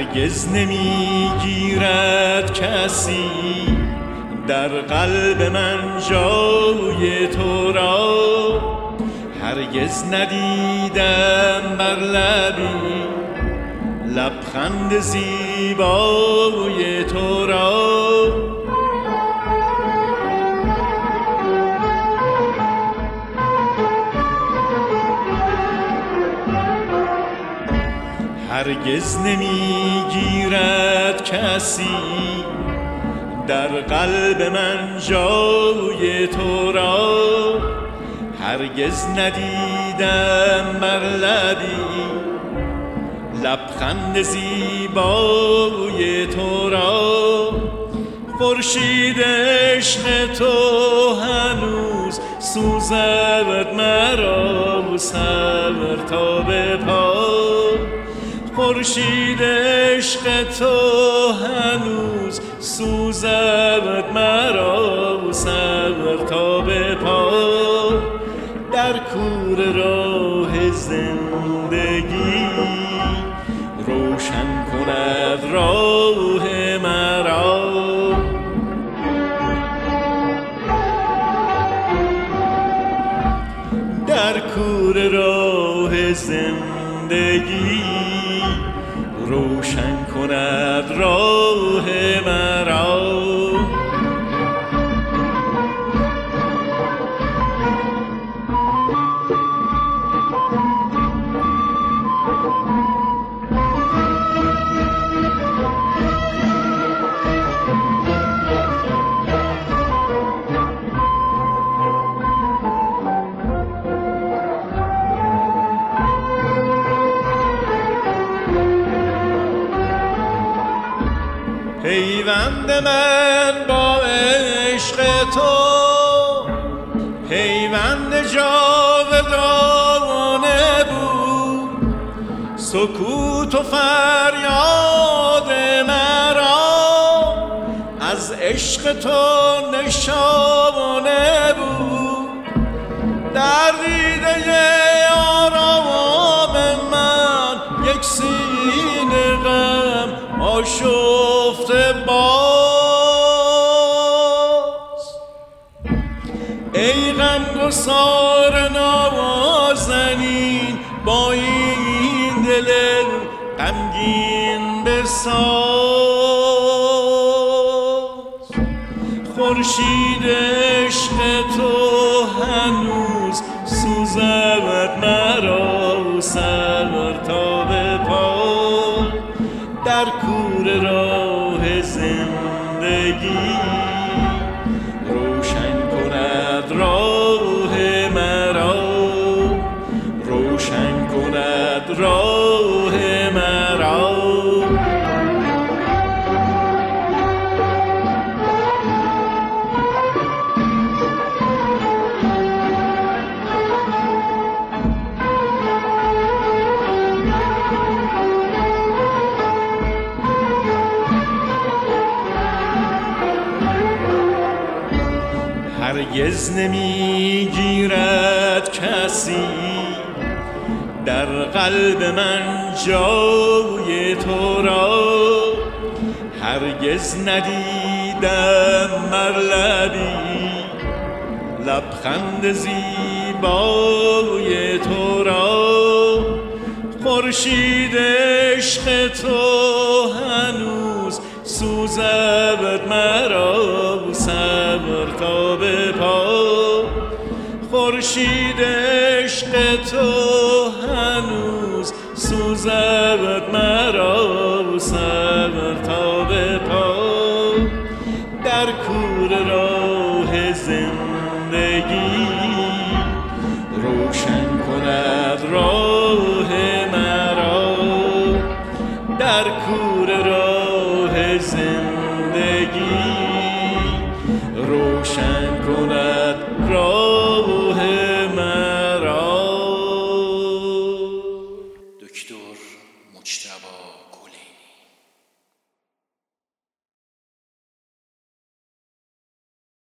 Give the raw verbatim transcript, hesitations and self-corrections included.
هرگز نمیگیرد کسی در قلب من جای تو را، هرگز ندیدم بر لبی لبخند زیبای تو را. هرگز نمیگیرد کسی در قلب من جای تو را، هرگز ندیدم بر لبی لبخند زیبای تو را. خورشید عشق تو هنوز سوزد مرا سر تا به پا، خورشید عشق تو هنوز سوزد مرا سر تا به پا. در کوره راه زندگی روشن کند راه مرا. در کوره راه زندگی روشن کند راه مرا. پیوند من با عشق تو پیوند جاودانه بود، سکوت و فریاد مرا از عشق تو نشانه بود. در دیده آرام من یک سینه غم آشفته باز، ای غمگسار نازنین با این دل غمگین بساز. خورشید عشق تو هنوز سوزد مرا سر تا به پا. در کوره راه زندگی روشن کند راه مرا، روشن کند راه مرا. هرگز نمیگیرد کسی در قلب من جای تو را، هرگز ندیدم بر لبی لبخند زیبای تو را. خورشید عشق تو هنوز سوزد مرا سر تا به پا. خورشید عشق تو هنوز سوزد مرا سر تا به پا. در کوره راه زندگی روشن کند راه مرا. در کوره راه زندگی روشن کند راه مرا. دکتر مجتبی گلی.